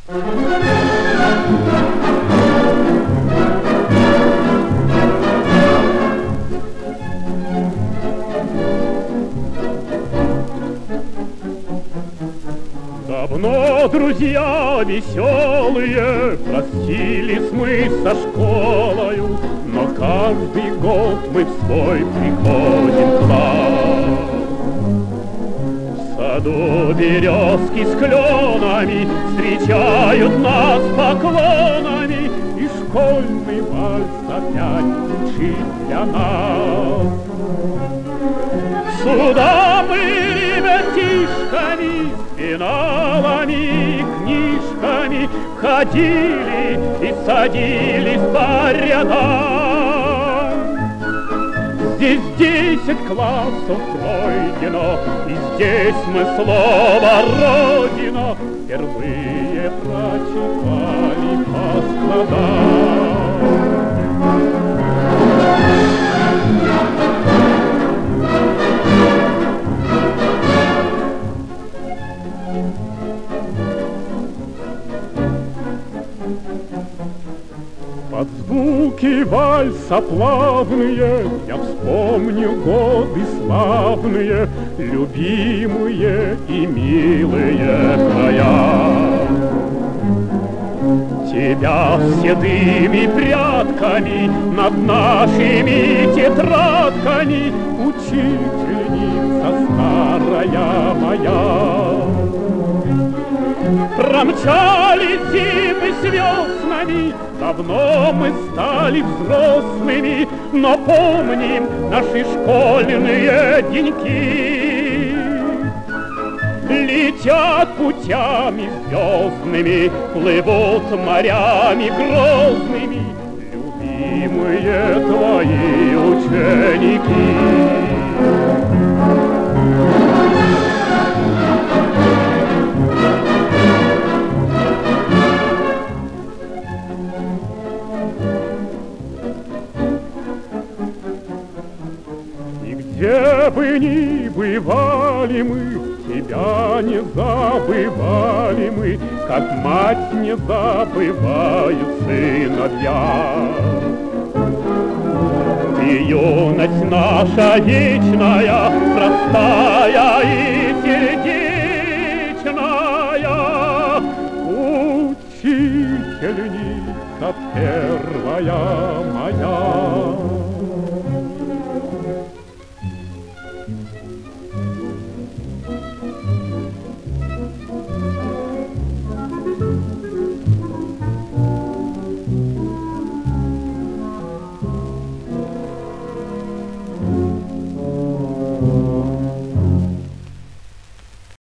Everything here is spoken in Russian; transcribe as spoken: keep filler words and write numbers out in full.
Давно, друзья веселые, простились мы со школою, но каждый год мы в свой приходим класс. В саду березки с кленами встречают нас поклонами, и школьный вальс опять звучит для нас. Сюда мы ребятишками, с пеналами, книжками ходили и садились по рядам. Здесь десять классов пройдено, и здесь мы слово «Родина» впервые прочитали по складам. Под звуки вальса плавные я вспомню годы славные, любимые и милые края. Тебя с седыми прядками над нашими тетрадками, учительница старая моя. Промчались зимы с веснами, давно мы стали взрослыми, но помним наши школьные деньки. Летят путями звездными, плывут морями грозными любимые твои ученики. Где бы ни бывали мы, тебя не забывали мы, как мать не забывает сыновья. Ты, юность наша вечная, простая и сердечная, учительница первая моя.